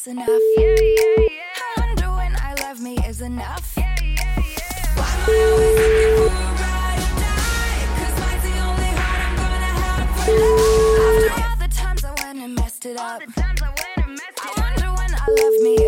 is enough. I wonder when I love me is enough. Why am I always looking for a ride or die? 'Cause mine's the only heart I'm gonna have for life. After all the times I went and messed it up, I wonder when I love me